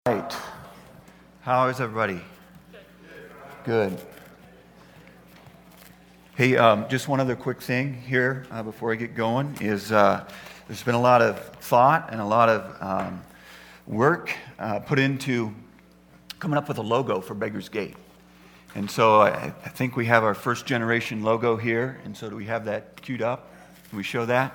Right. How is everybody? Good. Hey, just one other quick thing here before I get going is there's been a lot of thought and a lot of work put into coming up with a logo for Beggar's Gate. And so I think we have our first generation logo here. And so do we have that queued up? Can we show that?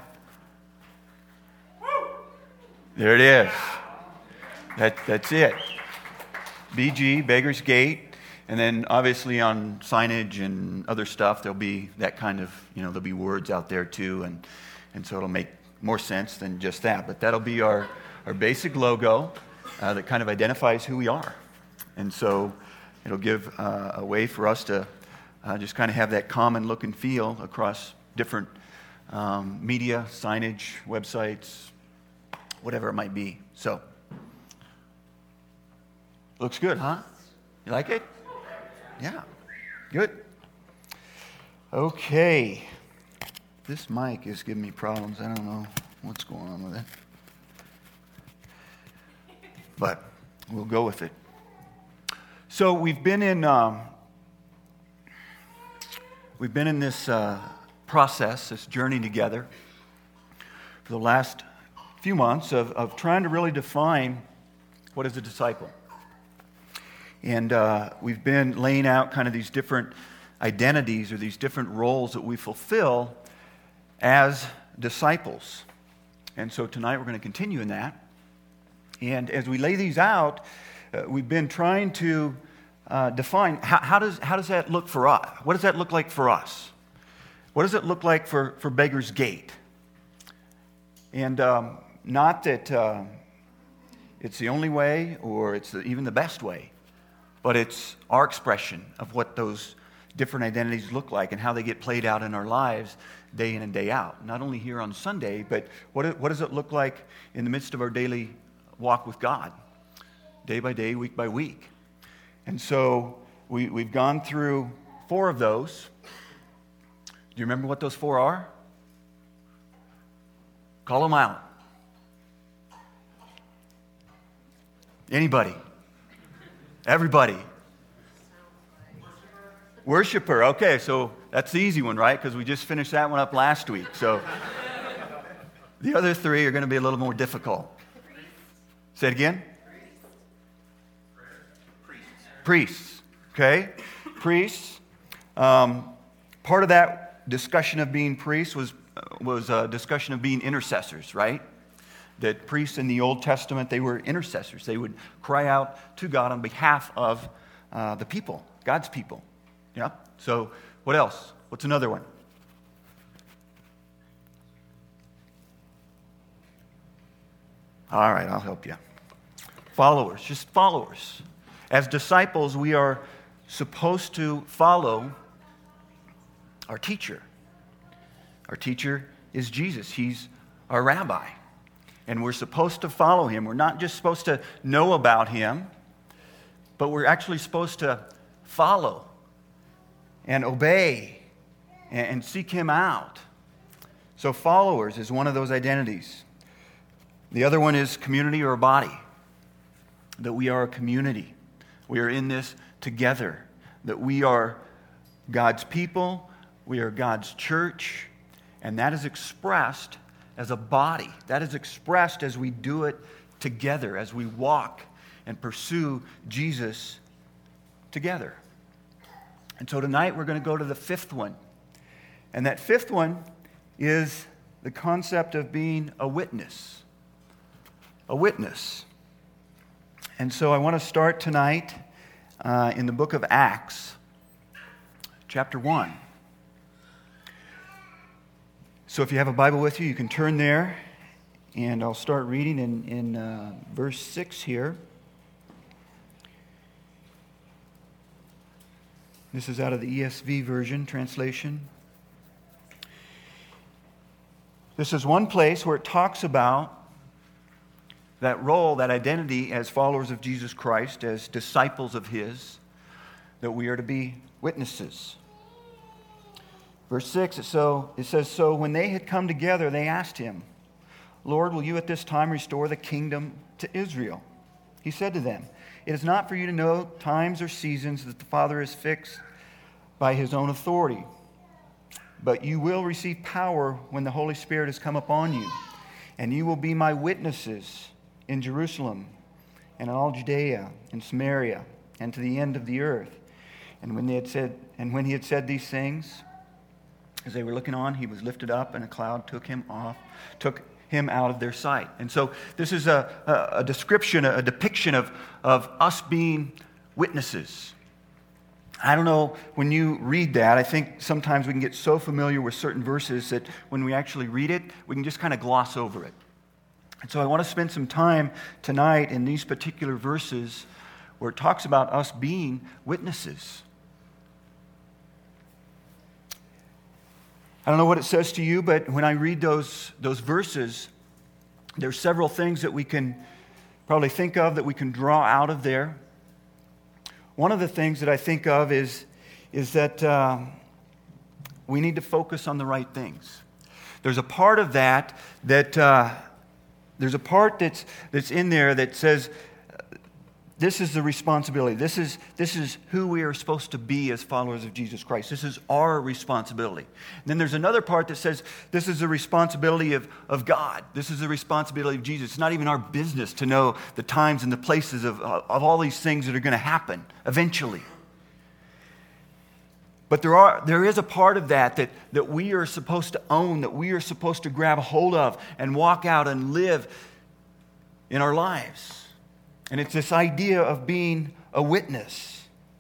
There it is. That's it. BG, Beggar's Gate. And then obviously on signage and other stuff, there'll be that kind of, there'll be words out there too. And so it'll make more sense than just that. But that'll be our basic logo that kind of identifies who we are. And so it'll give a way for us to just kind of have that common look and feel across different media, signage, websites, whatever it might be. So, looks good, huh? You like it? Yeah, good. Okay. This mic is giving me problems. I don't know what's going on with it. But we'll go with it. So we've been in this process, this journey together for the last few months of trying to really define what is a disciple. And we've been laying out kind of these different identities or these different roles that we fulfill as disciples. And so tonight we're going to continue in that. And as we lay these out, we've been trying to define how does that look for us? What does that look like for us? What does it look like for Beggar's Gate? And not that it's the only way or it's even the best way, but it's our expression of what those different identities look like and how they get played out in our lives day in and day out. Not only here on Sunday, but what does it look like in the midst of our daily walk with God, day by day, week by week. And so we've gone through 4 of those. Do you remember what those 4 are? Call them out. Anybody? Everybody? Worshipper. Okay, so that's the easy one, right? Because we just finished that one up last week. So the other 3 are going to be a little more difficult. Say it again. Priests. Okay? Priests. Part of that discussion of being priests was a discussion of being intercessors, right? That priests in the Old Testament, they were intercessors. They would cry out to God on behalf of the people, God's people. Yeah? So what else? What's another one? All right, I'll help you. Followers, just followers. As disciples, we are supposed to follow our teacher. Our teacher is Jesus. He's our rabbi. And we're supposed to follow him. We're not just supposed to know about him, but we're actually supposed to follow and obey and seek him out. So followers is one of those identities. The other one is community or body. That we are a community. We are in this together. That we are God's people. We are God's church. And that is expressed as a body. That is expressed as we do it together, as we walk and pursue Jesus together. And so tonight we're going to go to the 5th one. And that 5th one is the concept of being a witness. A witness. And so I want to start tonight in the book of Acts, chapter 1. So if you have a Bible with you, you can turn there, and I'll start reading in verse 6 here. This is out of the ESV version translation. This is one place where it talks about that role, that identity as followers of Jesus Christ, as disciples of his, that we are to be witnesses. Verse 6, it says, "So when they had come together, they asked him, 'Lord, will you at this time restore the kingdom to Israel?' He said to them, "It is not for you to know times or seasons that the Father has fixed by his own authority, but you will receive power when the Holy Spirit has come upon you, and you will be my witnesses in Jerusalem and in all Judea and Samaria and to the end of the earth." And when he had said these things, as they were looking on, he was lifted up, and a cloud took him out of their sight. And so this is a description, a depiction of us being witnesses. I don't know, when you read that, I think sometimes we can get so familiar with certain verses that when we actually read it, we can just kind of gloss over it. And so I want to spend some time tonight in these particular verses where it talks about us being witnesses. I don't know what it says to you, but when I read those verses, there's several things that we can probably think of that we can draw out of there. One of the things that I think of is that we need to focus on the right things. There's a part of that there's a part that's in there that says this is the responsibility. This is who we are supposed to be as followers of Jesus Christ. This is our responsibility. And then there's another part that says this is the responsibility of God. This is the responsibility of Jesus. It's not even our business to know the times and the places of all these things that are going to happen eventually. But there is a part of that we are supposed to own, that we are supposed to grab a hold of and walk out and live in our lives. And it's this idea of being a witness.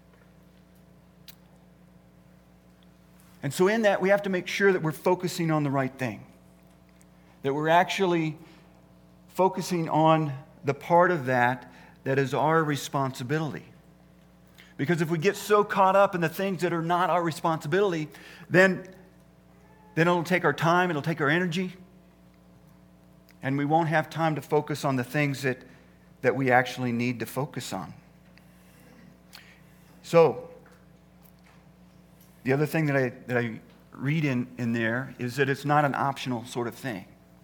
And so in that, we have to make sure that we're focusing on the right thing. That we're actually focusing on the part of that is our responsibility. Because if we get so caught up in the things that are not our responsibility, then it'll take our time, it'll take our energy, and we won't have time to focus on the things that we actually need to focus on. So, the other thing that I read in there is that it's not an optional sort of thing.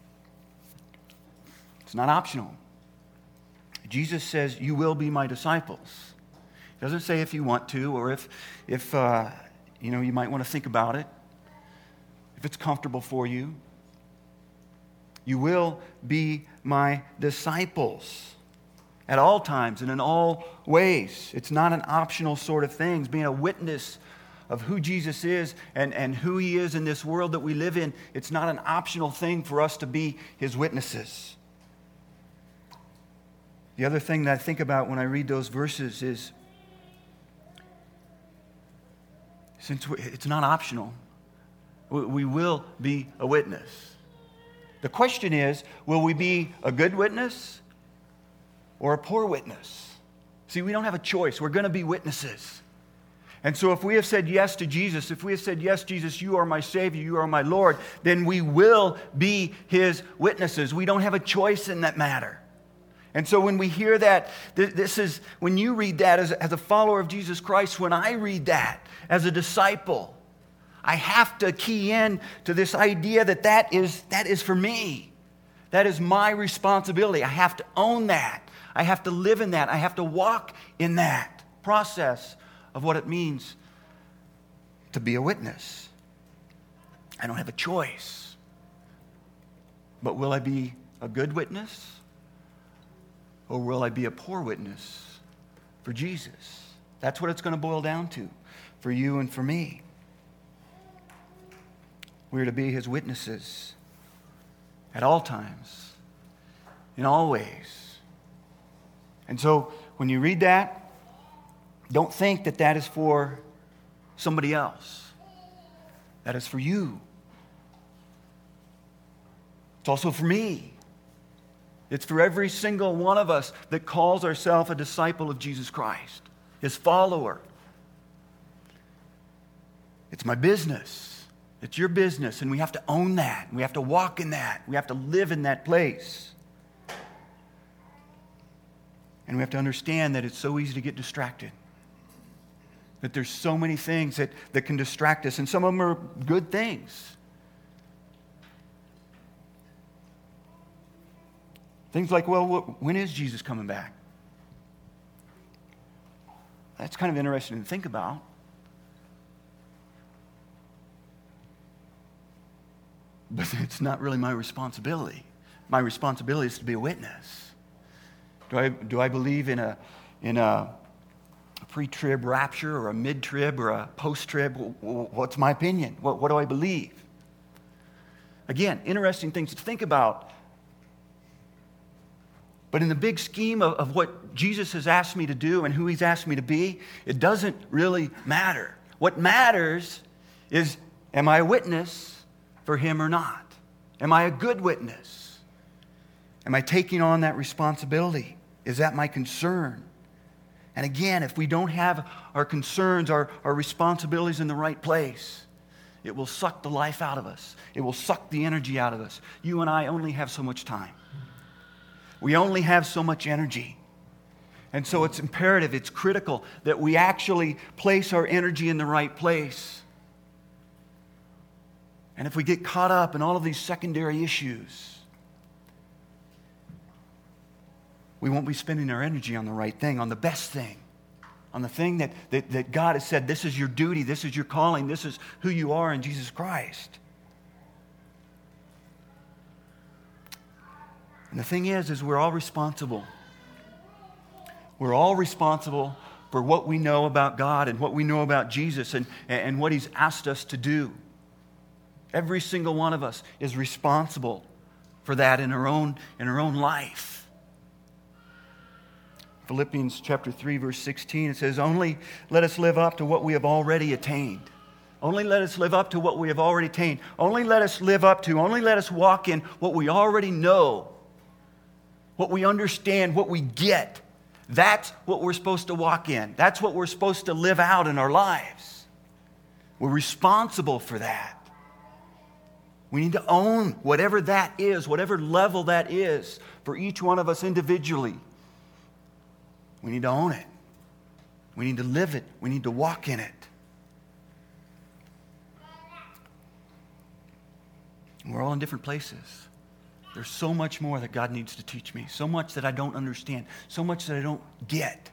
It's not optional. Jesus says, "You will be my disciples." He doesn't say if you want to, or if you might want to think about it, if it's comfortable for you. You will be my disciples. At all times and in all ways. It's not an optional sort of thing. Being a witness of who Jesus is and who he is in this world that we live in, it's not an optional thing for us to be his witnesses. The other thing that I think about when I read those verses is, since it's not optional, we will be a witness. The question is, will we be a good witness or a poor witness? See, we don't have a choice. We're going to be witnesses. And so if we have said yes to Jesus, if we have said, "Yes, Jesus, you are my Savior, you are my Lord," then we will be his witnesses. We don't have a choice in that matter. And so when we hear that, this is, when you read that as a follower of Jesus Christ, when I read that as a disciple, I have to key in to this idea that is for me. That is my responsibility. I have to own that. I have to live in that. I have to walk in that process of what it means to be a witness. I don't have a choice. But will I be a good witness? Or will I be a poor witness for Jesus? That's what it's going to boil down to for you and for me. We're to be his witnesses at all times, in all ways. And so when you read that, don't think that is for somebody else. That is for you. It's also for me. It's for every single one of us that calls ourselves a disciple of Jesus Christ, his follower. It's my business. It's your business, and we have to own that. We have to walk in that. We have to live in that place. And we have to understand that it's so easy to get distracted. That there's so many things that can distract us, and some of them are good things. Things like, well, when is Jesus coming back? That's kind of interesting to think about. But it's not really my responsibility. My responsibility is to be a witness. Do I believe in a pre-trib rapture or a mid-trib or a post-trib? What's my opinion? What do I believe? Again, interesting things to think about. But in the big scheme of what Jesus has asked me to do and who he's asked me to be, it doesn't really matter. What matters is, am I a witness for him or not? Am I a good witness? Am I taking on that responsibility? Is that my concern? And again, if we don't have our concerns, our responsibilities in the right place, it will suck the life out of us. It will suck the energy out of us. You and I only have so much time. We only have so much energy. And so it's imperative, it's critical that we actually place our energy in the right place. And if we get caught up in all of these secondary issues, we won't be spending our energy on the right thing, on the best thing, on the thing that God has said, this is your duty, this is your calling, this is who you are in Jesus Christ. And the thing is we're all responsible. We're all responsible for what we know about God and what we know about Jesus and what he's asked us to do. Every single one of us is responsible for that in our own life. Philippians chapter 3, verse 16, it says, only let us live up to what we have already attained. Only let us live up to what we have already attained. Only let us walk in what we already know, what we understand, what we get. That's what we're supposed to walk in. That's what we're supposed to live out in our lives. We're responsible for that. We need to own whatever that is, whatever level that is for each one of us individually. We need to own it. We need to live it. We need to walk in it. We're all in different places. There's so much more that God needs to teach me, so much that I don't understand, so much that I don't get.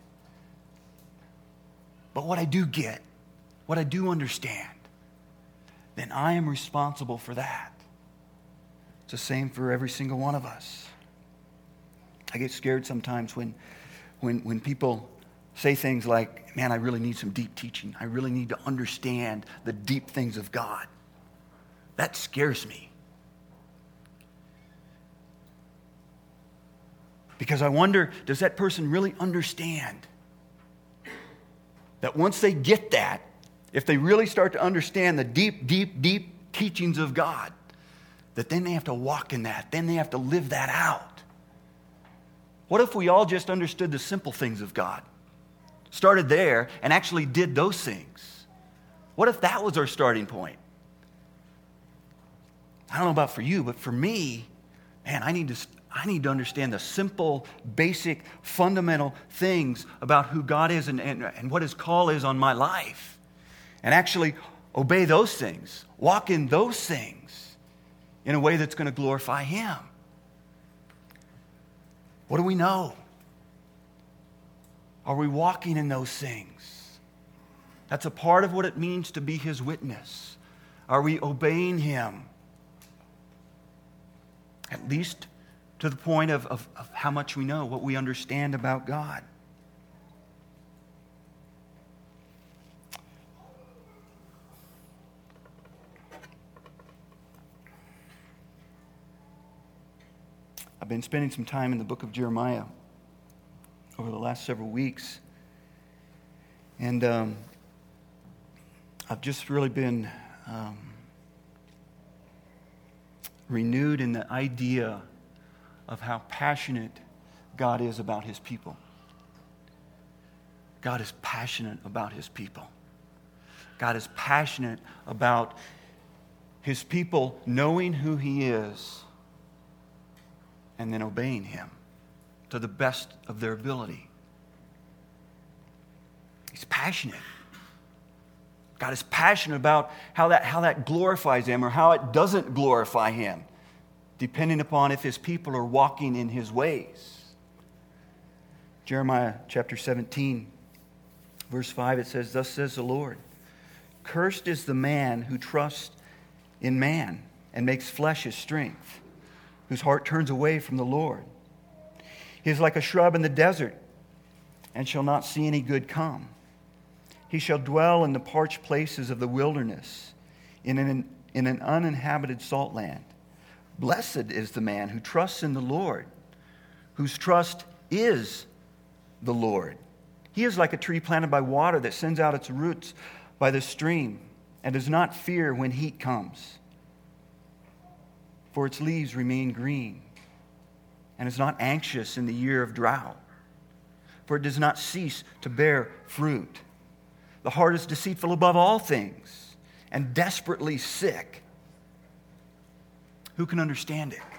But what I do get, what I do understand, then I am responsible for that. It's the same for every single one of us. I get scared sometimes when people say things like, man, I really need some deep teaching. I really need to understand the deep things of God. That scares me. Because I wonder, does that person really understand that once they get that, if they really start to understand the deep, deep, deep teachings of God, that then they have to walk in that, then they have to live that out? What if we all just understood the simple things of God, started there, and actually did those things? What if that was our starting point? I don't know about for you, but for me, man, I need to understand the simple, basic, fundamental things about who God is and what his call is on my life. And actually obey those things, walk in those things in a way that's going to glorify him. What do we know? Are we walking in those things? That's a part of what it means to be his witness. Are we obeying him? At least to the point of how much we know, what we understand about God. I've been spending some time in the book of Jeremiah over the last several weeks. And I've just really been renewed in the idea of how passionate God is about his people. God is passionate about his people. God is passionate about his people knowing who he is and then obeying him to the best of their ability. He's passionate. God is passionate about how that glorifies him or how it doesn't glorify him, depending upon if his people are walking in his ways. Jeremiah chapter 17, Verse 5, it says, "Thus says the Lord, cursed is the man who trusts in man and makes flesh his strength, whose heart turns away from the Lord. He is like a shrub in the desert and shall not see any good come. He shall dwell in the parched places of the wilderness, in an uninhabited salt land. Blessed is the man who trusts in the Lord, whose trust is the Lord. He is like a tree planted by water that sends out its roots by the stream and does not fear when heat comes, for its leaves remain green, and is not anxious in the year of drought, for it does not cease to bear fruit. The heart is deceitful above all things and desperately sick. Who can understand it?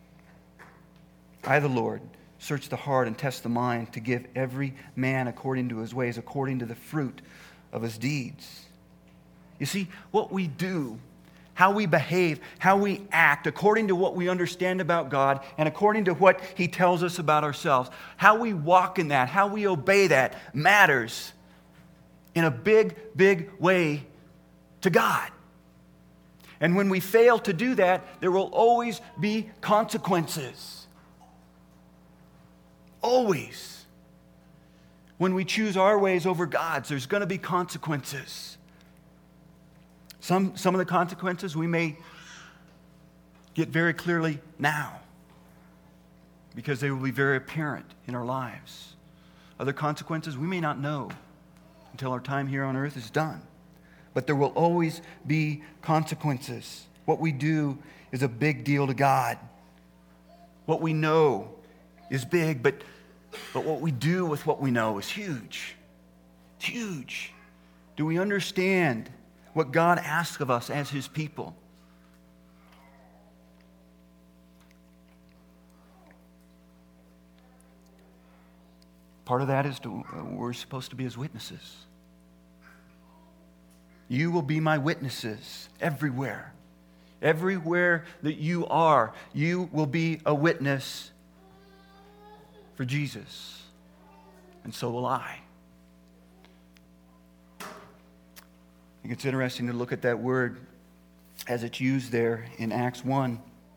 I, the Lord, search the heart and test the mind to give every man according to his ways, according to the fruit of his deeds." You see, what we do, how we behave, how we act, according to what we understand about God and according to what He tells us about ourselves, how we walk in that, how we obey that, matters in a big, big way to God. And when we fail to do that, there will always be consequences. Always. When we choose our ways over God's, there's going to be consequences. Some of the consequences we may get very clearly now because they will be very apparent in our lives. Other consequences we may not know until our time here on earth is done. But there will always be consequences. What we do is a big deal to God. What we know is big, but what we do with what we know is huge. It's huge. Do we understand what God asks of us as His people? Part of that is we're supposed to be His witnesses. You will be my witnesses everywhere. Everywhere that you are, you will be a witness for Jesus. And so will I. I think it's interesting to look at that word as it's used there in Acts 1.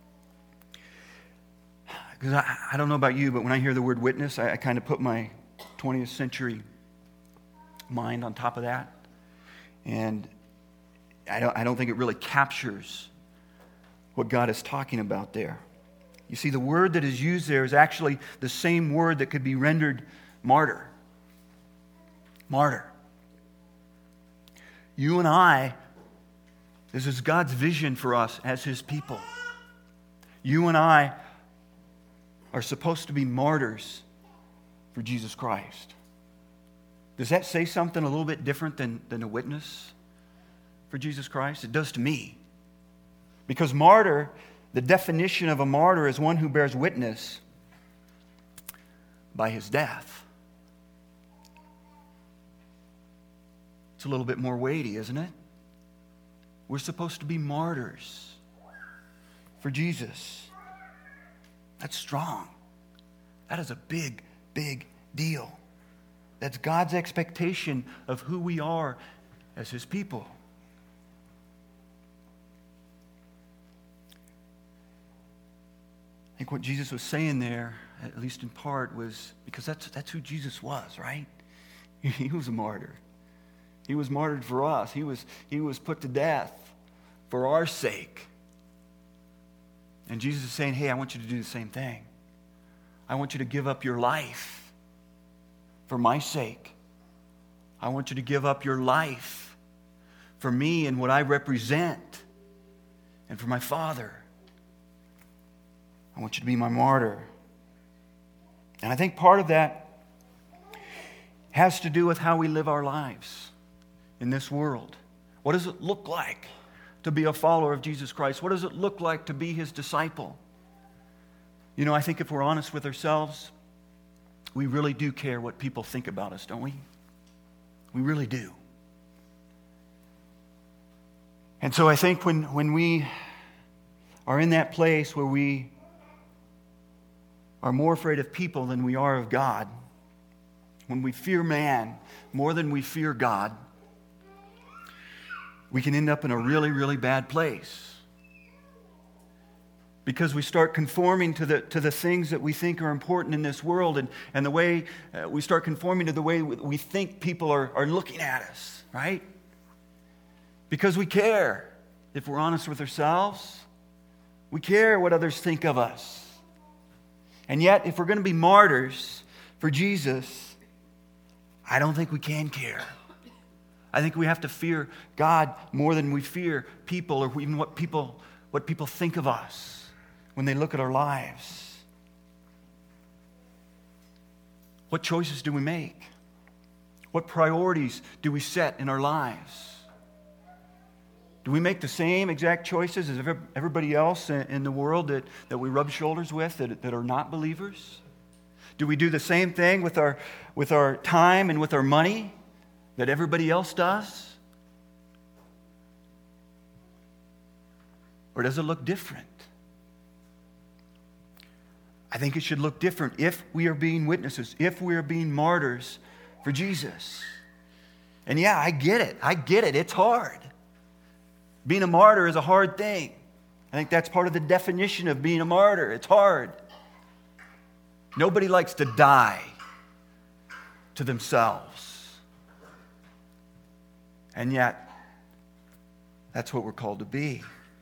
Because I don't know about you, but when I hear the word witness, I kind of put my 20th century mind on top of that. And I don't think it really captures what God is talking about there. You see, the word that is used there is actually the same word that could be rendered martyr. Martyr. You and I, this is God's vision for us as His people. You and I are supposed to be martyrs for Jesus Christ. Does that say something a little bit different than a witness for Jesus Christ? It does to me. Because martyr, the definition of a martyr is one who bears witness by his death. It's a little bit more weighty, isn't it? We're supposed to be martyrs for Jesus. That's strong. That is a big, big deal. That's God's expectation of who we are as His people. I think what Jesus was saying there, at least in part, was because that's who Jesus was, right? He was a martyr. He was martyred for us. He was put to death for our sake. And Jesus is saying, hey, I want you to do the same thing. I want you to give up your life for my sake. I want you to give up your life for me and what I represent and for my Father. I want you to be my martyr. And I think part of that has to do with how we live our lives in this world. What does it look like to be a follower of Jesus Christ? What does it look like to be His disciple? You know, I think if we're honest with ourselves, we really do care what people think about us, don't we? We really do. And so I think when we are in that place where we are more afraid of people than we are of God, when we fear man more than we fear God, we can end up in a really, really bad place. Because we start conforming to the things that we think are important in this world, and the way we start conforming to the way we think people are looking at us, right? Because we care. If we're honest with ourselves, we care what others think of us. And yet, if we're going to be martyrs for Jesus, I don't think we can care. I think we have to fear God more than we fear people, or even what people think of us when they look at our lives. What choices do we make? What priorities do we set in our lives? Do we make the same exact choices as everybody else in the world that we rub shoulders with that are not believers? Do we do the same thing with our time and with our money that everybody else does? Or does it look different? I think it should look different if we are being witnesses, if we are being martyrs for Jesus. And yeah, I get it. It's hard. Being a martyr is a hard thing. I think that's part of the definition of being a martyr. It's hard. Nobody likes to die to themselves. And yet, that's what we're called to be.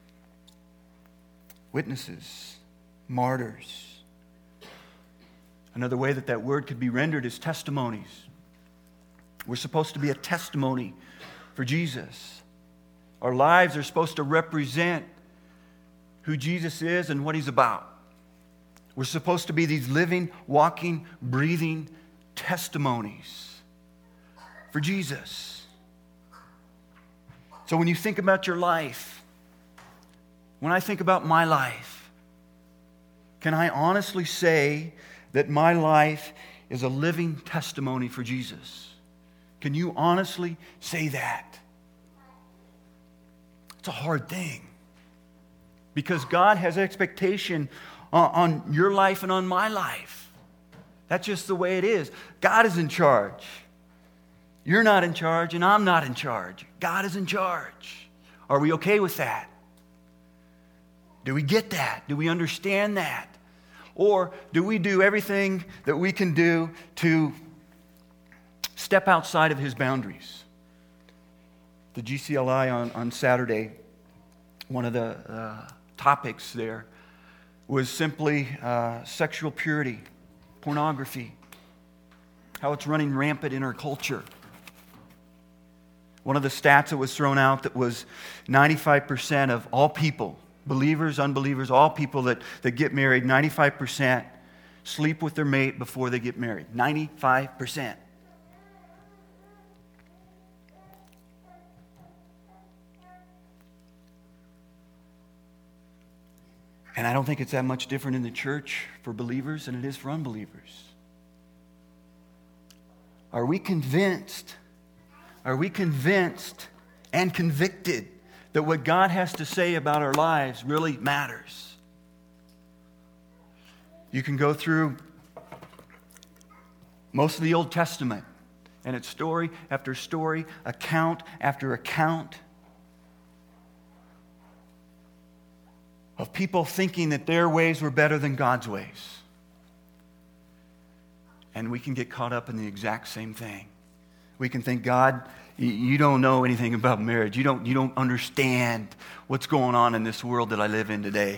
Witnesses, martyrs. Another way that word could be rendered is testimonies. We're supposed to be a testimony for Jesus. Our lives are supposed to represent who Jesus is and what He's about. We're supposed to be these living, walking, breathing testimonies for Jesus. So when you think about your life, when I think about my life, can I honestly say that my life is a living testimony for Jesus? Can you honestly say that? It's a hard thing. Because God has expectation on your life and on my life. That's just the way it is. God is in charge. You're not in charge, and I'm not in charge. God is in charge. Are we okay with that? Do we get that? Do we understand that? Or do we do everything that we can do to step outside of His boundaries? The GCLI on Saturday, one of the topics there was simply sexual purity, pornography, how it's running rampant in our culture. One of the stats that was thrown out that was 95% of all people, believers, unbelievers, all people that get married, 95% sleep with their mate before they get married. 95%. And I don't think it's that much different in the church for believers than it is for unbelievers. Are we convinced? Are we convinced and convicted that what God has to say about our lives really matters? You can go through most of the Old Testament, and it's story after story, account after account of people thinking that their ways were better than God's ways. And we can get caught up in the exact same thing. We can think, God, you don't know anything about marriage. You don't understand what's going on in this world that I live in today.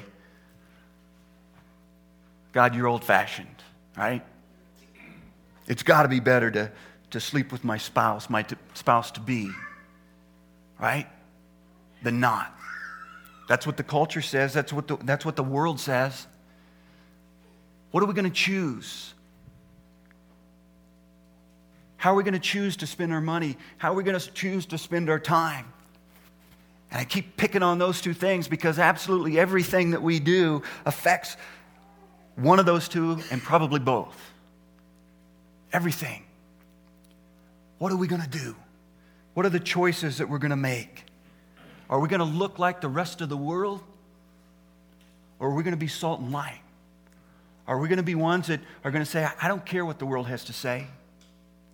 God, you're old-fashioned, right? It's got to be better to sleep with my spouse-to-be, right, than not. That's what the culture says. That's what the world says. What are we going to choose? How are we going to choose to spend our money? How are we going to choose to spend our time? And I keep picking on those two things because absolutely everything that we do affects one of those two and probably both. Everything. What are we going to do? What are the choices that we're going to make? Are we going to look like the rest of the world? Or are we going to be salt and light? Are we going to be ones that are going to say, I don't care what the world has to say.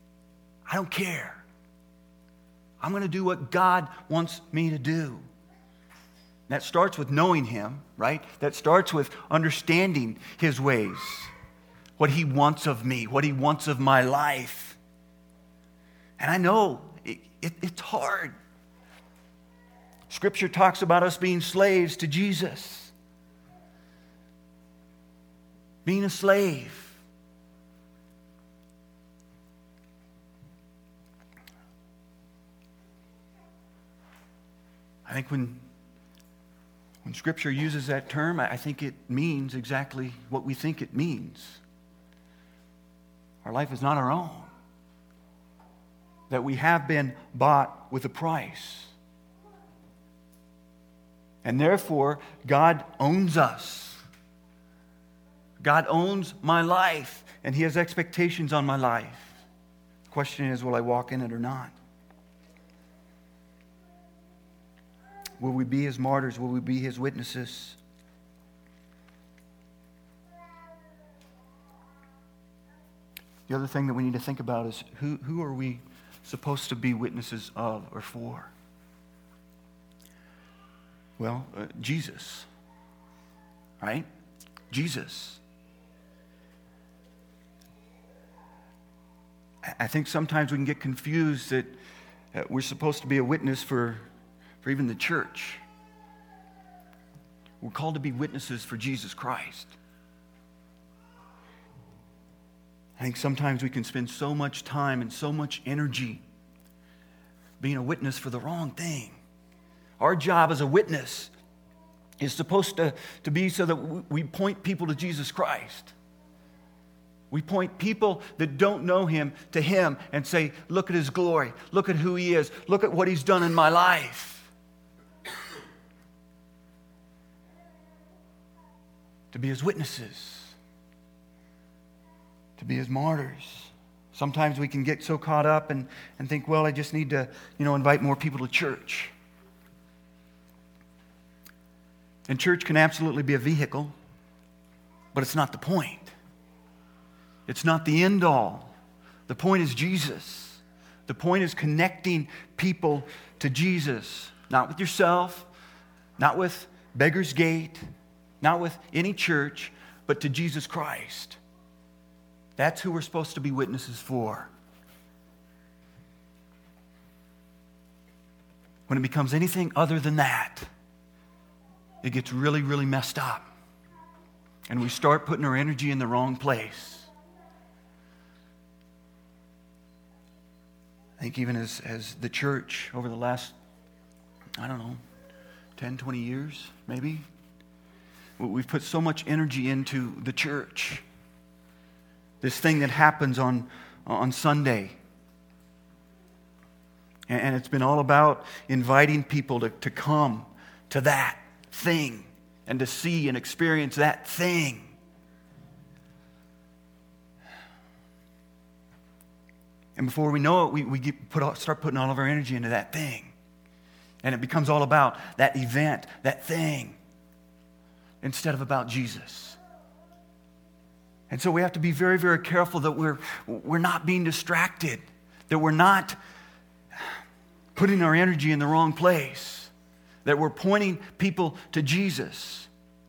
I don't care. I'm going to do what God wants me to do. That starts with knowing Him, right? That starts with understanding His ways, what He wants of me, what He wants of my life. And I know it's hard. Scripture talks about us being slaves to Jesus. Being a slave. I think when Scripture uses that term, I think it means exactly what we think it means. Our life is not our own. That we have been bought with a price. And therefore, God owns us. God owns my life, and He has expectations on my life. The question is, will I walk in it or not? Will we be His martyrs? Will we be His witnesses? The other thing that we need to think about is who are we supposed to be witnesses of or for? Well, Jesus, right? Jesus. I think sometimes we can get confused that we're supposed to be a witness for even the church. We're called to be witnesses for Jesus Christ. I think sometimes we can spend so much time and so much energy being a witness for the wrong thing. Our job as a witness is supposed to be so that we point people to Jesus Christ. We point people that don't know Him to Him and say, look at His glory. Look at who He is. Look at what He's done in my life. To be His witnesses. To be His martyrs. Sometimes we can get so caught up and think, well, I just need to, invite more people to church. And church can absolutely be a vehicle, but it's not the point. It's not the end all. The point is Jesus. The point is connecting people to Jesus. Not with yourself, not with Beggar's Gate, not with any church, but to Jesus Christ. That's who we're supposed to be witnesses for. When it becomes anything other than that, it gets really, really messed up. And we start putting our energy in the wrong place. I think even as the church over the last, 10, 20 years, maybe, we've put so much energy into the church. This thing that happens on Sunday. And it's been all about inviting people to come to that thing and to see and experience that thing. And before we know it, we start putting all of our energy into that thing. And it becomes all about that event, that thing, instead of about Jesus. And so we have to be very, very careful that we're not being distracted, that we're not putting our energy in the wrong place, that we're pointing people to Jesus.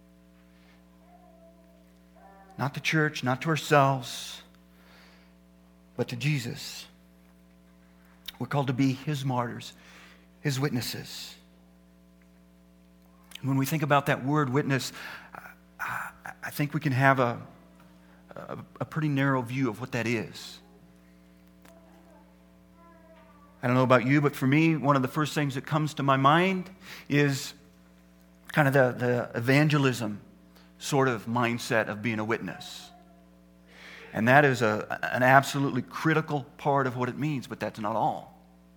Not to church, not to ourselves, but to Jesus. We're called to be His martyrs, His witnesses. When we think about that word witness, I think we can have a pretty narrow view of what that is. I don't know about you, but for me, one of the first things that comes to my mind is kind of the evangelism sort of mindset of being a witness. And that is an absolutely critical part of what it means, but that's not all.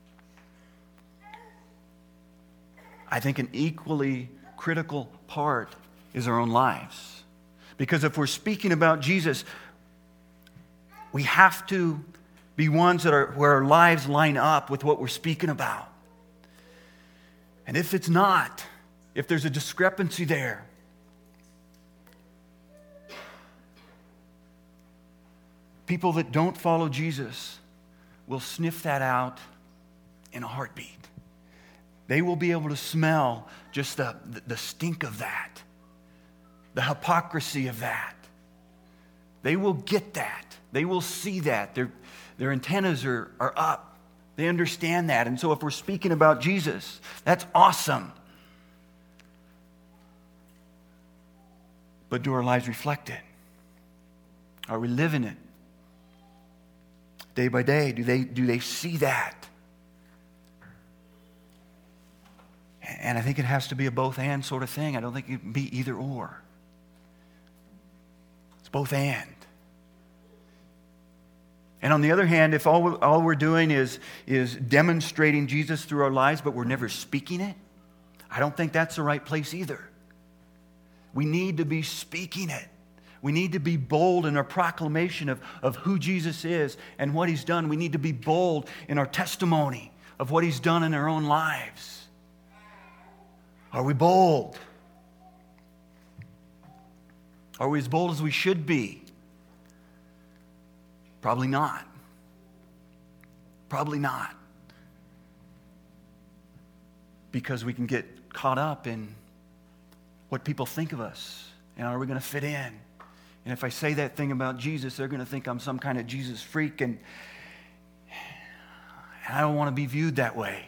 I think an equally critical part is our own lives. Because if we're speaking about Jesus, we have to be ones where our lives line up with what we're speaking about. And if it's not, if there's a discrepancy there, people that don't follow Jesus will sniff that out in a heartbeat. They will be able to smell just the stink of that, the hypocrisy of that. They will get that. They will see that. Their antennas are up. They understand that. And so if we're speaking about Jesus, that's awesome. But do our lives reflect it? Are we living it? Day by day, do they see that? And I think it has to be a both and sort of thing. I don't think it can be either or. It's both and. And on the other hand, if all we're doing is demonstrating Jesus through our lives, but we're never speaking it, I don't think that's the right place either. We need to be speaking it. We need to be bold in our proclamation of who Jesus is and what He's done. We need to be bold in our testimony of what He's done in our own lives. Are we bold? Are we as bold as we should be? Probably not. Probably not. Because we can get caught up in what people think of us. And are we going to fit in? And if I say that thing about Jesus, they're going to think I'm some kind of Jesus freak. And I don't want to be viewed that way.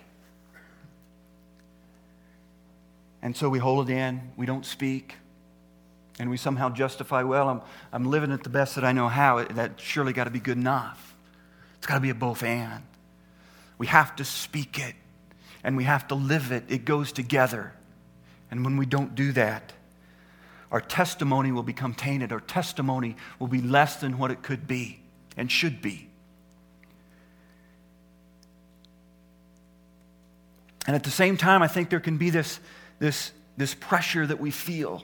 And so we hold it in. We don't speak. And we somehow justify, well, I'm living it the best that I know how. That surely got to be good enough. It's got to be a both and. We have to speak it. And we have to live it. It goes together. And when we don't do that, our testimony will become tainted. Our testimony will be less than what it could be and should be. And at the same time, I think there can be this pressure that we feel.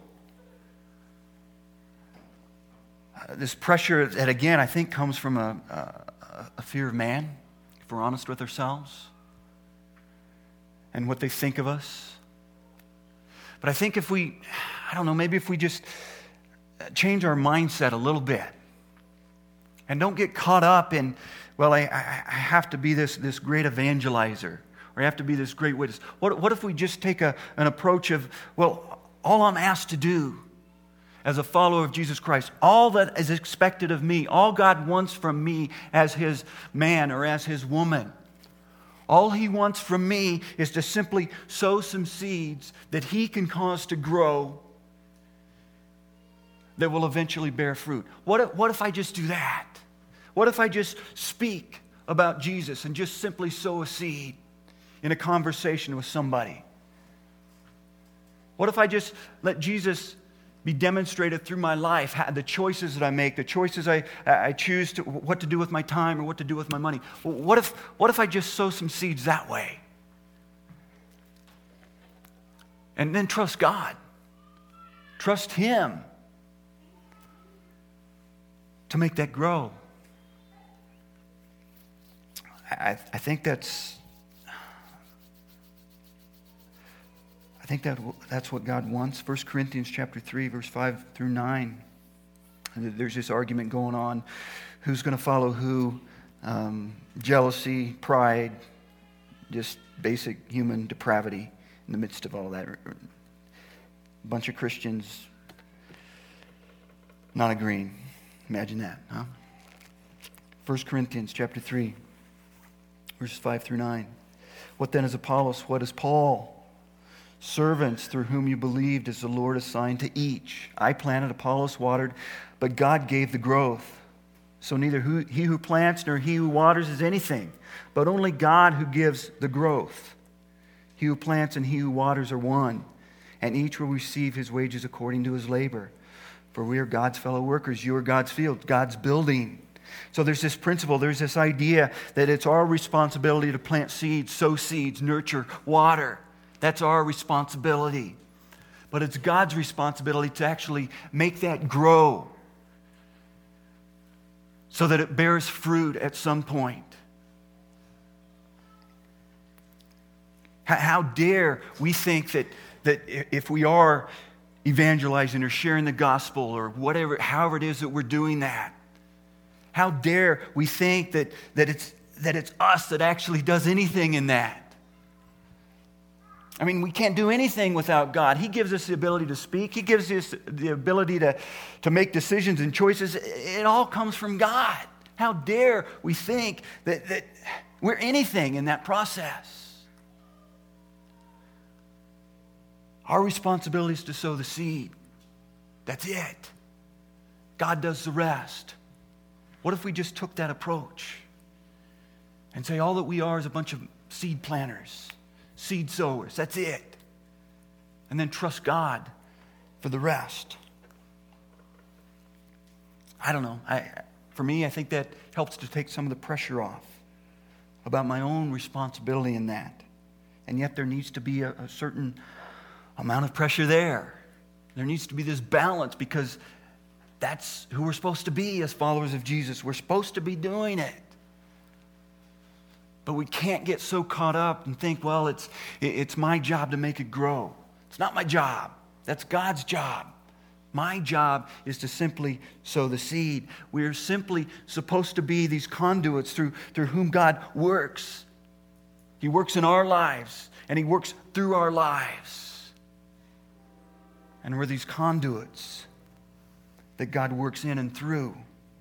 This pressure that, again, I think comes from a fear of man, if we're honest with ourselves, and what they think of us. But I think if we, maybe if we just change our mindset a little bit and don't get caught up in, well, I have to be this great evangelizer, or I have to be this great witness. What if we just take an approach of, well, all I'm asked to do as a follower of Jesus Christ, all that is expected of me, all God wants from me as His man or as His woman, all He wants from me is to simply sow some seeds that He can cause to grow that will eventually bear fruit. What if I just do that? What if I just speak about Jesus and just simply sow a seed in a conversation with somebody? What if I just let Jesus be demonstrated through my life, the choices that I make, the choices I choose, what to do with my time or what to do with my money? What if I just sow some seeds that way? And then trust God. Trust Him to make that grow. I think that's what God wants. 1 Corinthians chapter 3, verse 5 through 9. And there's this argument going on. Who's going to follow who? Jealousy, pride, just basic human depravity in the midst of all that. A bunch of Christians not agreeing. Imagine that, huh? 1 Corinthians chapter 3, verses 5 through 9. What then is Apollos? What is Paul? Servants through whom you believed as the Lord assigned to each. I planted, Apollos watered, but God gave the growth. So neither he who plants nor he who waters is anything, but only God who gives the growth. He who plants and he who waters are one, and each will receive his wages according to his labor. For we are God's fellow workers. You are God's field, God's building. So there's this principle, there's this idea that it's our responsibility to plant seeds, sow seeds, nurture, water. That's our responsibility. But it's God's responsibility to actually make that grow so that it bears fruit at some point. How dare we think that if we are evangelizing or sharing the gospel or whatever, however it is that we're doing that, how dare we think that that it's us that actually does anything in that. I mean, we can't do anything without God. He gives us the ability to speak. He gives us the ability to make decisions and choices. It all comes from God. How dare we think that we're anything in that process? Our responsibility is to sow the seed. That's it. God does the rest. What if we just took that approach and say all that we are is a bunch of seed planters, seed sowers, that's it. And then trust God for the rest. I don't know. For me, I think that helps to take some of the pressure off about my own responsibility in that. And yet there needs to be a certain amount of pressure there. There needs to be this balance because that's who we're supposed to be as followers of Jesus. We're supposed to be doing it. But we can't get so caught up and think, well, it's my job to make it grow. It's not my job. That's God's job. My job is to simply sow the seed. We are simply supposed to be these conduits through whom God works. He works in our lives, and He works through our lives. And we're these conduits that God works in and through.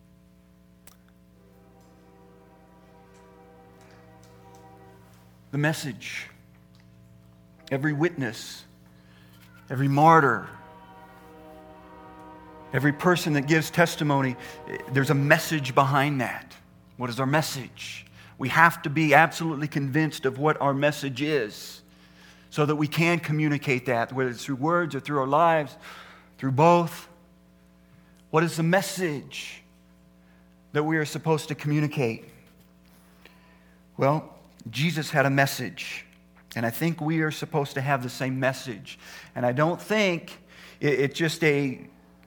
The message, every witness, every martyr, every person that gives testimony, there's a message behind that. What is our message? We have to be absolutely convinced of what our message is so that we can communicate that, whether it's through words or through our lives, through both. What is the message that we are supposed to communicate? Well, Jesus had a message, and I think we are supposed to have the same message. And I don't think it's just a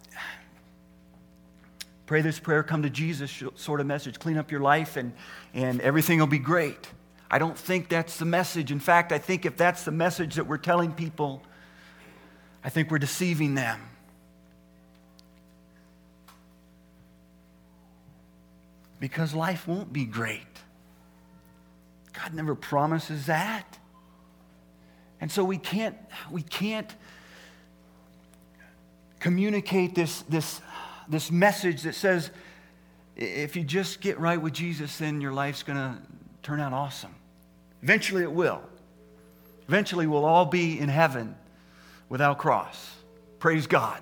pray this prayer, come to Jesus sort of message. Clean up your life and everything will be great. I don't think that's the message. In fact, I think if that's the message that we're telling people, I think we're deceiving them. Because life won't be great. God never promises that. And so we can't communicate this message that says, if you just get right with Jesus, then your life's going to turn out awesome. Eventually it will. Eventually we'll all be in heaven without cross. Praise God.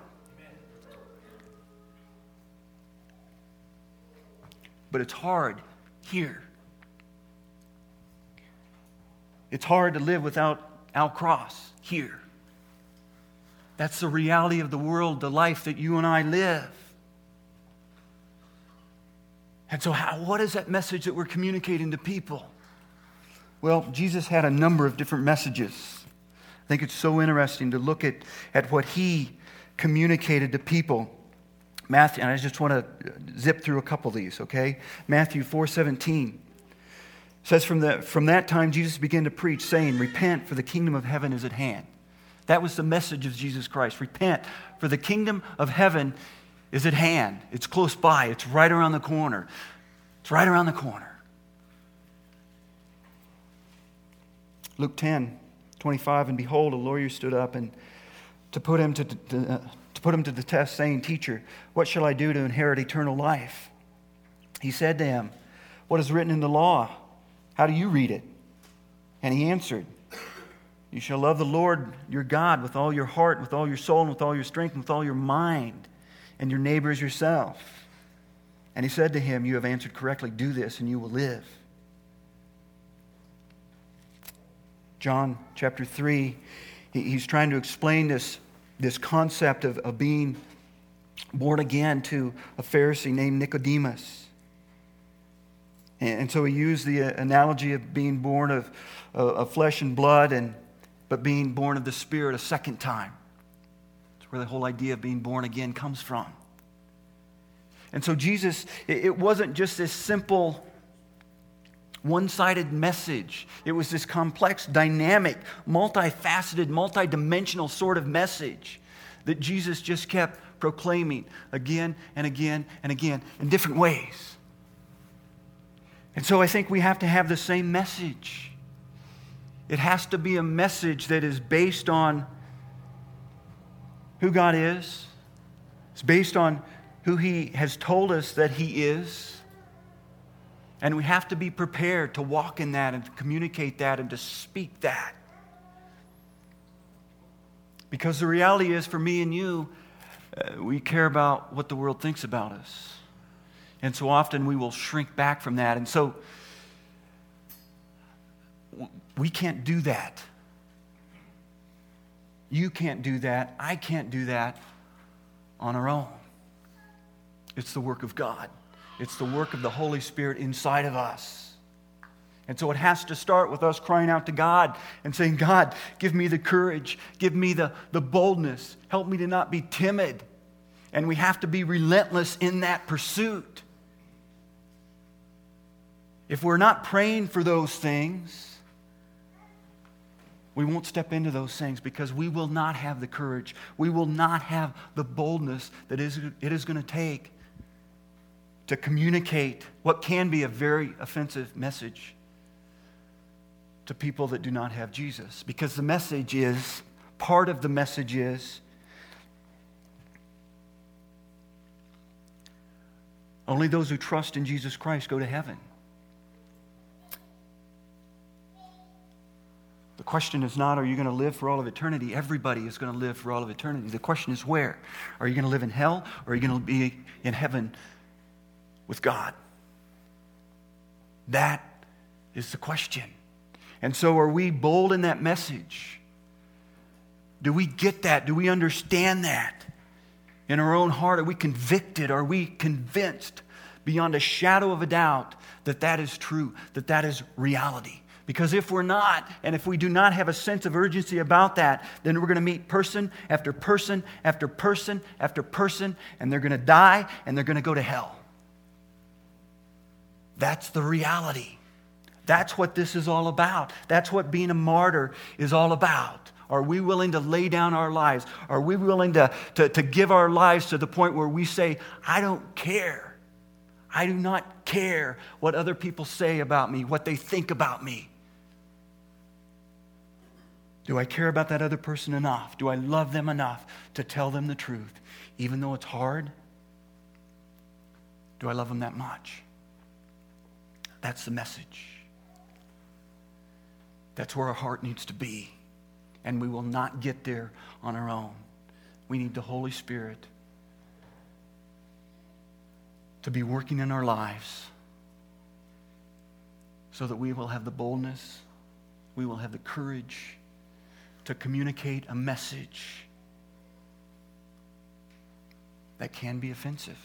But it's hard here. It's hard to live without our cross here. That's the reality of the world, the life that you and I live. And so what is that message that we're communicating to people? Well, Jesus had a number of different messages. I think it's so interesting to look at what He communicated to people. Matthew, and I just want to zip through a couple of these, okay? Matthew 4:17 says, from that time Jesus began to preach, saying, repent, for the kingdom of heaven is at hand. That was the message of Jesus Christ. Repent, for the kingdom of heaven is at hand. It's close by. It's right around the corner. It's right around the corner. Luke 10:25, and behold, a lawyer stood up and to put him to the test, saying, Teacher, what shall I do to inherit eternal life? He said to him, what is written in the law? How do you read it? And he answered, you shall love the Lord your God with all your heart, with all your soul, and with all your strength, and with all your mind, and your neighbor as yourself. And he said to him, you have answered correctly. Do this, and you will live. John chapter 3, he's trying to explain this concept of being born again to a Pharisee named Nicodemus. And so he used the analogy of being born of flesh and blood, but being born of the Spirit a second time. That's where the whole idea of being born again comes from. And so Jesus, it wasn't just this simple one-sided message. It was this complex, dynamic, multifaceted, multidimensional sort of message that Jesus just kept proclaiming again and again and again in different ways. And so I think we have to have the same message. It has to be a message that is based on who God is. It's based on who He has told us that He is. And we have to be prepared to walk in that and to communicate that and to speak that. Because the reality is, for me and you, we care about what the world thinks about us. And so often we will shrink back from that. And so we can't do that. You can't do that. I can't do that on our own. It's the work of God. It's the work of the Holy Spirit inside of us. And so it has to start with us crying out to God and saying, God, give me the courage. Give me the boldness. Help me to not be timid. And we have to be relentless in that pursuit. If we're not praying for those things, we won't step into those things because we will not have the courage. We will not have the boldness that it is going to take to communicate what can be a very offensive message to people that do not have Jesus. Because the message is, part of the message is, only those who trust in Jesus Christ go to heaven. The question is not, are you going to live for all of eternity? Everybody is going to live for all of eternity. The question is where? Are you going to live in hell, or are you going to be in heaven with God? That is the question. And so are we bold in that message? Do we get that? Do we understand that in our own heart? Are we convicted? Are we convinced beyond a shadow of a doubt that that is true, that that is reality? Because if we're not, and if we do not have a sense of urgency about that, then we're going to meet person after person after person after person, and they're going to die and they're going to go to hell. That's the reality. That's what this is all about. That's what being a martyr is all about. Are we willing to lay down our lives? Are we willing to give our lives to the point where we say, I don't care. I do not care what other people say about me, what they think about me. Do I care about that other person enough? Do I love them enough to tell them the truth, even though it's hard? Do I love them that much? That's the message. That's where our heart needs to be. And we will not get there on our own. We need the Holy Spirit to be working in our lives so that we will have the boldness, we will have the courage to communicate a message that can be offensive.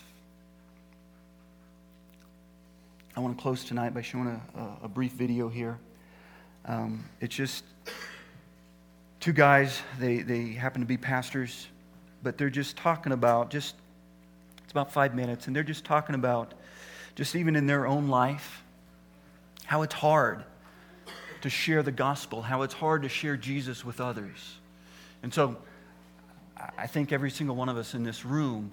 I want to close tonight by showing a brief video here. It's just two guys, they happen to be pastors, but they're just talking about, it's about 5 minutes, and they're just talking about, just even in their own life, how it's hard to share the gospel, how it's hard to share Jesus with others. And so I think every single one of us in this room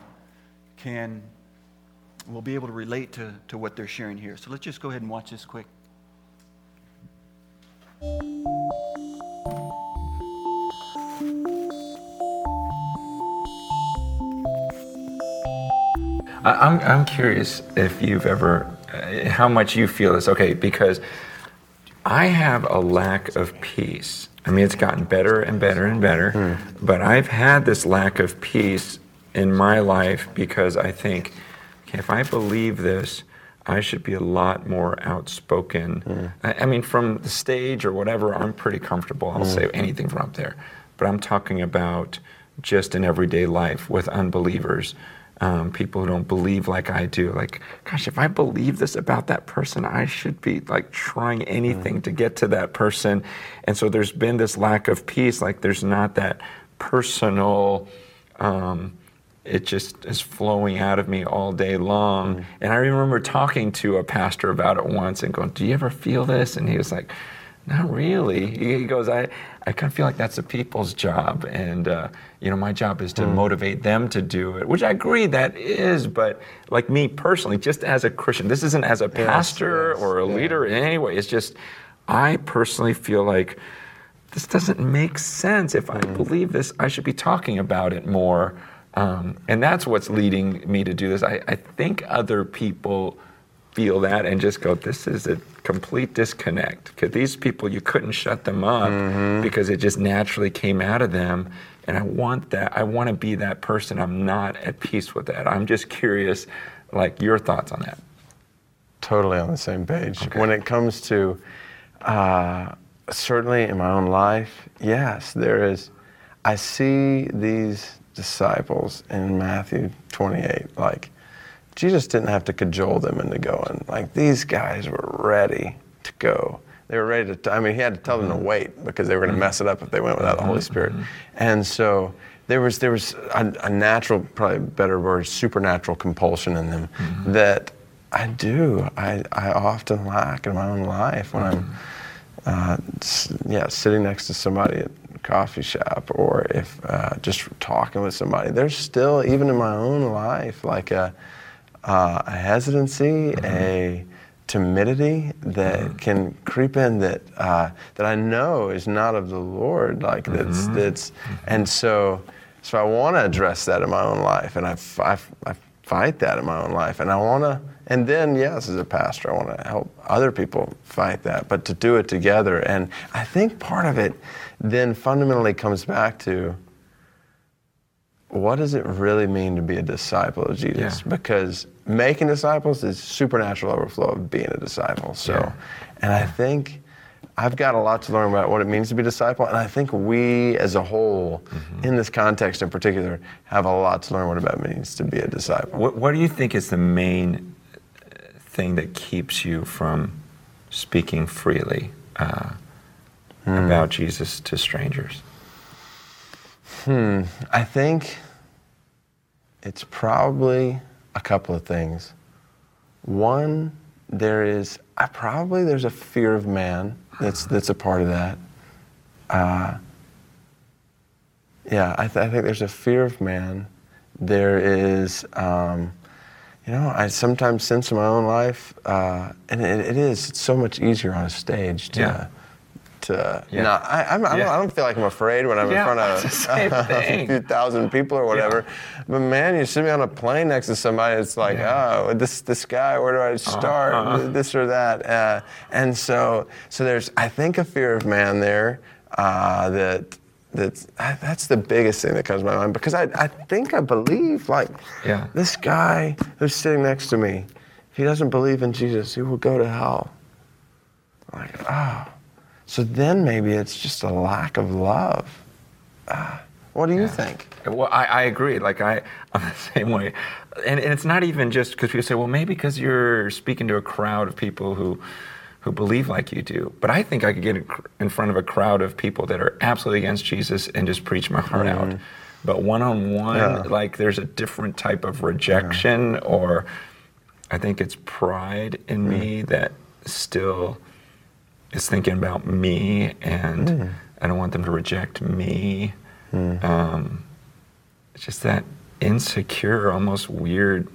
will be able to relate to what they're sharing here. So let's just go ahead and watch this quick. I'm curious if you've ever, how much you feel this. Okay, because I have a lack of peace. I mean, it's gotten better and better and better, but I've had this lack of peace in my life because I think, okay, if I believe this, I should be a lot more outspoken. I mean, from the stage or whatever, I'm pretty comfortable. I'll say anything from up there. But I'm talking about just in everyday life with unbelievers. People who don't believe like I do. Like, gosh, if I believe this about that person, I should be like trying anything to get to that person. And so there's been this lack of peace. Like there's not that personal, it just is flowing out of me all day long. And I remember talking to a pastor about it once and going, do you ever feel this? And he was like, not really. He goes, I kind of feel like that's the people's job. And, my job is to motivate them to do it, which I agree that is. But like me personally, just as a Christian, this isn't as a pastor or a leader in any way. It's just, I personally feel like this doesn't make sense. If I believe this, I should be talking about it more. And that's what's leading me to do this. I think other people feel that and just go, this is a complete disconnect. Because these people, you couldn't shut them up because it just naturally came out of them. And I want that. I want to be that person. I'm not at peace with that. I'm just curious, like, your thoughts on that. Totally on the same page. Okay. When it comes to, certainly in my own life, yes, there is. I see these disciples in Matthew 28, like, Jesus didn't have to cajole them into going. Like, these guys were ready to go. They were ready to, he had to tell them to wait because they were going to mess it up if they went without the Holy Spirit. And so there was a natural, probably a better word, supernatural compulsion in them that I often lack in my own life when I'm, sitting next to somebody at a coffee shop, or if just talking with somebody. There's still, even in my own life, like a hesitancy, a timidity that can creep in that I know is not of the Lord. Like that's and so I want to address that in my own life, and I fight that in my own life, and I want to. And then, yes, as a pastor, I want to help other people fight that, but to do it together. And I think part of it then fundamentally comes back to, what does it really mean to be a disciple of Jesus? Yeah. Because making disciples is supernatural overflow of being a disciple. So, and I think I've got a lot to learn about what it means to be a disciple, and I think we as a whole, in this context in particular, have a lot to learn what it means to be a disciple. What do you think is the main thing that keeps you from speaking freely about Jesus to strangers? I think it's probably a couple of things. One, there's a fear of man that's a part of that. I think there's a fear of man. There is, I sometimes sense in my own life, and it's so much easier on a stage to. I don't feel like I'm afraid when I'm in front of a few thousand people or whatever. But man, you sit me on a plane next to somebody, it's like, this guy, where do I start? This or that. And so there's, I think, a fear of man there that's the biggest thing that comes to my mind, because I think I believe, like, this guy who's sitting next to me, if he doesn't believe in Jesus, he will go to hell. Like, so then maybe it's just a lack of love. What do you think? Well, I agree. Like, I'm the same way. And it's not even just because people say, well, maybe because you're speaking to a crowd of people who believe like you do. But I think I could get in front of a crowd of people that are absolutely against Jesus and just preach my heart out. But one-on-one, like, there's a different type of rejection, or I think it's pride in me that still is thinking about me, and I don't want them to reject me. It's just that insecure, almost weird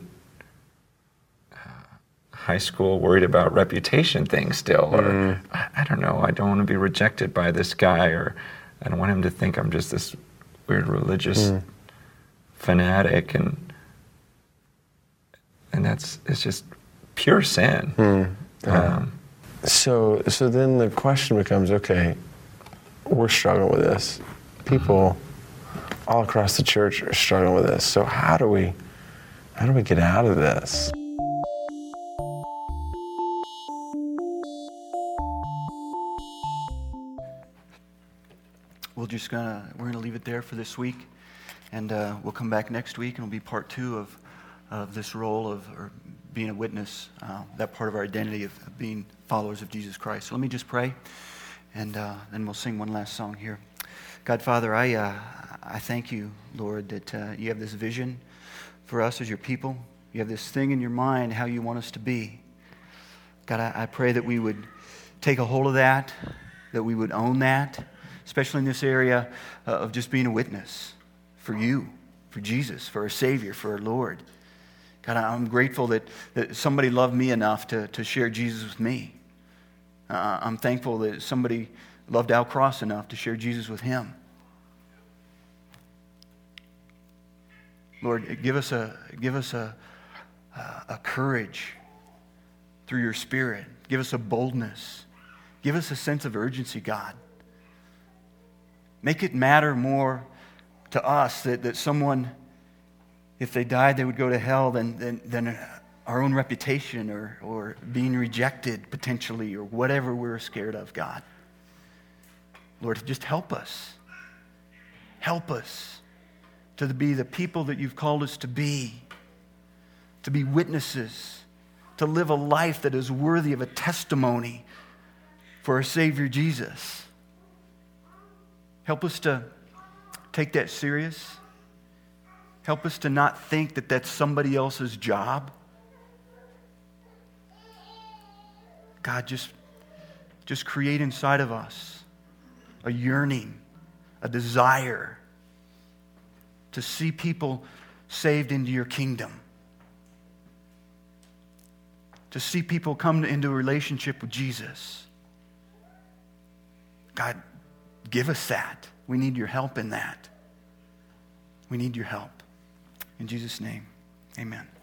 high school worried about reputation thing still, or I don't know, I don't want to be rejected by this guy, or I don't want him to think I'm just this weird religious fanatic, and it's just pure sin. So then the question becomes, okay, we're struggling with this. People all across the church are struggling with this. So how do we get out of this? We're gonna leave it there for this week, and we'll come back next week, and it'll be part 2 of this role of being a witness, that part of our identity of being followers of Jesus Christ. So let me just pray, and then we'll sing one last song here. God, Father, I thank you, Lord, that you have this vision for us as your people. You have this thing in your mind, how you want us to be. God, I pray that we would take a hold of that, that we would own that, especially in this area of just being a witness for you, for Jesus, for our Savior, for our Lord. God, I'm grateful that somebody loved me enough to share Jesus with me. I'm thankful that somebody loved Al Cross enough to share Jesus with him. Lord, give us a courage through your Spirit. Give us a boldness. Give us a sense of urgency, God. Make it matter more to us that someone, if they died, they would go to hell than our own reputation or being rejected potentially or whatever we're scared of, God. Lord, just help us. Help us to be the people that you've called us to be witnesses, to live a life that is worthy of a testimony for our Savior Jesus. Help us to take that serious. Help us to not think that that's somebody else's job. God, just create inside of us a yearning, a desire to see people saved into your kingdom. To see people come into a relationship with Jesus. God, give us that. We need your help in that. We need your help. In Jesus' name, amen.